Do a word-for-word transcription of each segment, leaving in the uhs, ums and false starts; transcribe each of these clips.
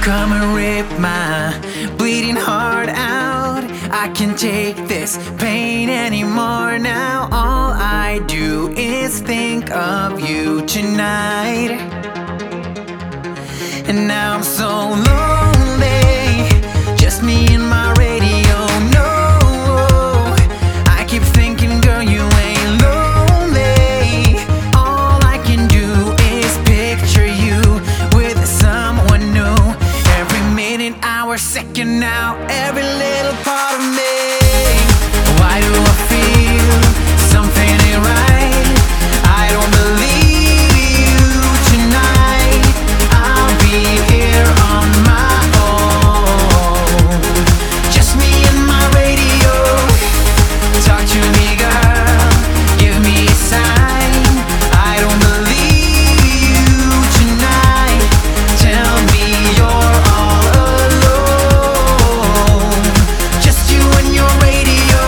Come and rip my bleeding heart out. I can't take this pain anymore now. All I do is think of you tonight. And now I'm so lonely, just me and my radio. No, I keep thinking, girl, you ain't lonely. All I can do is picture you with someone new. Every minute, hour, second now, every little part of me. Why do I feel something ain't right? I don't believe you tonight. I'll be here on my own, just me and my radio. Talk to me, girl, give me a sign. I don't believe you tonight. Tell me you're all alone, just you and your radio.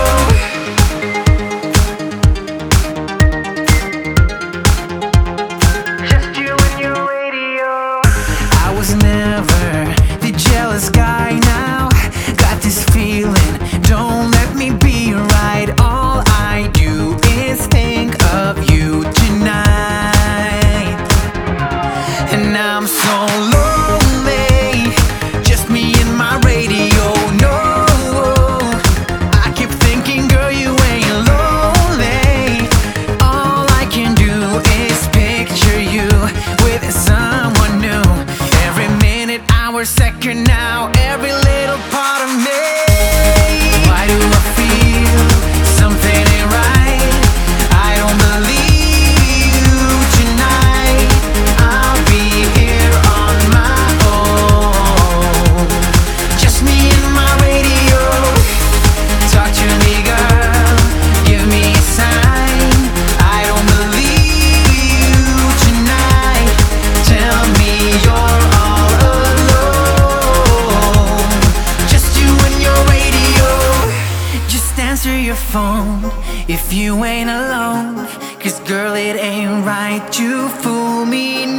Just you and your radio. I was never the jealous guy now. Got this feeling, don't let me be right. All I do is think of you tonight. And now I'm so lonely, just me and my radio. No, I keep thinking, girl, you ain't lonely. All I can do is picture you with someone new. Every minute, hour, second now, every little part of me. Why do I feel something ain't right? I don't believe you tonight. I'll be here on my own, just me and my radio. Talk to me, girl, give me a sign. I don't believe you tonight. Tell me you're all alone, just you and your radio. Just answer your phone if you ain't alone, 'cause girl, it ain't right to fool me.